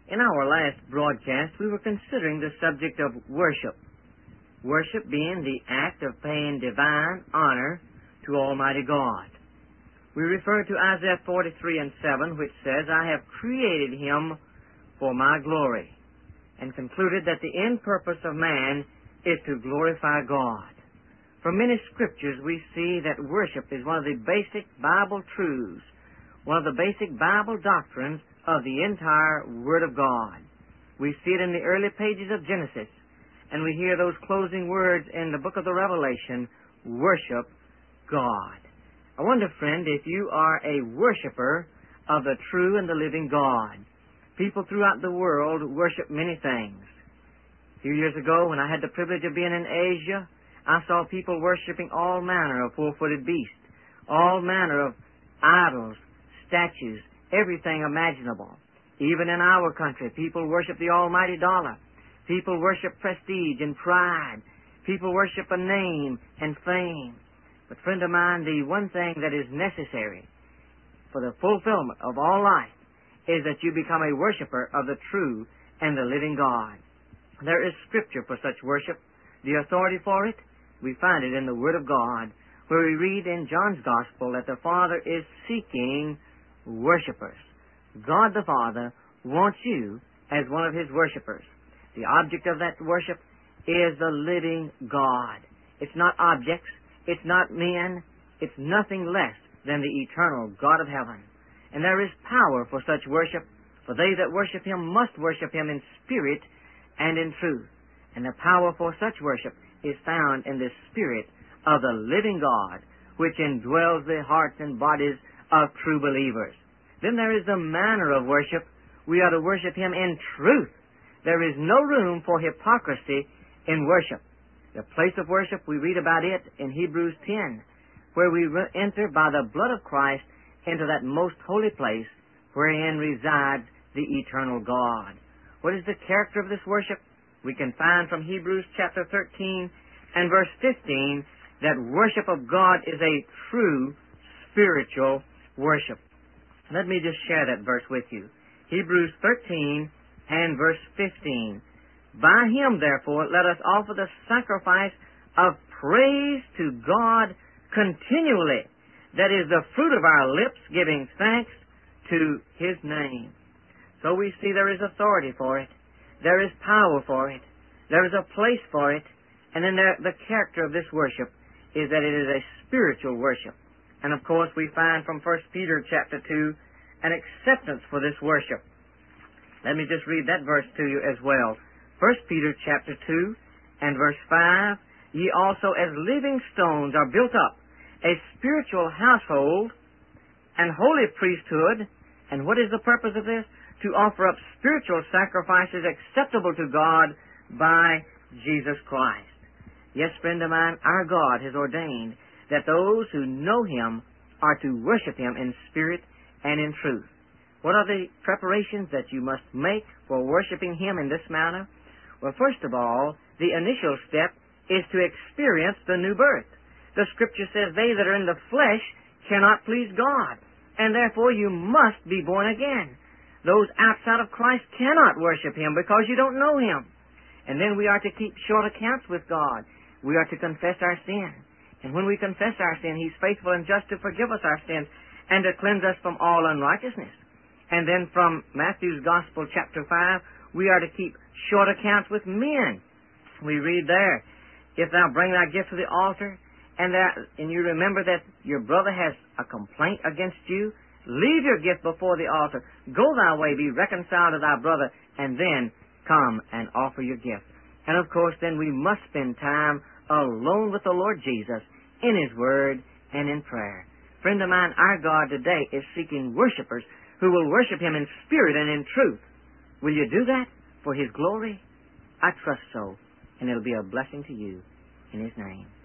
In our last broadcast, we were considering the subject of worship. Worship being the act of paying divine honor to Almighty God. We referred to Isaiah 43:7, which says, "I have created him for my glory," and concluded that the end purpose of man is to glorify God. From many scriptures, we see that worship is one of the basic Bible truths, one of the basic Bible doctrines of the entire Word of God. We see it in the early pages of Genesis, and we hear those closing words in the book of the Revelation, worship God. I wonder, friend, if you are a worshiper of the true and the living God. People throughout the world worship many things. A few years ago, when I had the privilege of being in Asia, I saw people worshiping all manner of four-footed beasts, all manner of idols, statues, everything imaginable. Even in our country, people worship the almighty dollar. People worship prestige and pride. People worship a name and fame. But, friend of mine, the one thing that is necessary for the fulfillment of all life is that you become a worshiper of the true and the living God. There is scripture for such worship. The authority for it, we find it in the Word of God, where we read in John's Gospel that the Father is seeking worshipers. God the Father wants you as one of His worshipers. The object of that worship is the living God. It's not objects. It's not men. It's nothing less than the eternal God of heaven. And there is power for such worship, for they that worship Him must worship Him in spirit and in truth. And the power for such worship is found in the Spirit of the living God, which indwells the hearts and bodies of true believers. Then there is the manner of worship. We are to worship Him in truth. There is no room for hypocrisy in worship. The place of worship, we read about it in Hebrews 10, where we enter by the blood of Christ into that most holy place wherein resides the eternal God. What is the character of this worship? We can find from Hebrews chapter 13 and verse 15 that worship of God is a true spiritual worship. Let me just share that verse with you. Hebrews 13 and verse 15. "By Him, therefore, let us offer the sacrifice of praise to God continually. That is the fruit of our lips, giving thanks to His name." So we see there is authority for it. There is power for it. There is a place for it. And then the character of this worship is that it is a spiritual worship. And of course we find from 1 Peter chapter 2 an acceptance for this worship. Let me just read that verse to you as well. 1 Peter chapter 2 and verse 5, "Ye also as living stones are built up, a spiritual household and holy priesthood." And what is the purpose of this? To offer up spiritual sacrifices acceptable to God by Jesus Christ. Yes, friend of mine, our God has ordained that those who know Him are to worship Him in spirit and in truth. What are the preparations that you must make for worshiping Him in this manner? Well, first of all, the initial step is to experience the new birth. The Scripture says, "They that are in the flesh cannot please God," and therefore you must be born again. Those outside of Christ cannot worship Him because you don't know Him. And then we are to keep short accounts with God. We are to confess our sin. And when we confess our sin, He's faithful and just to forgive us our sins and to cleanse us from all unrighteousness. And then from Matthew's Gospel, chapter 5, we are to keep short accounts with men. We read there, "If thou bring thy gift to the altar, and you remember that your brother has a complaint against you, leave your gift before the altar. Go thy way, be reconciled to thy brother, and then come and offer your gift." And of course, then we must spend time alone with the Lord Jesus in His Word and in prayer. Friend of mine, our God today is seeking worshipers who will worship Him in spirit and in truth. Will you do that for His glory? I trust so, and it'll be a blessing to you in His name.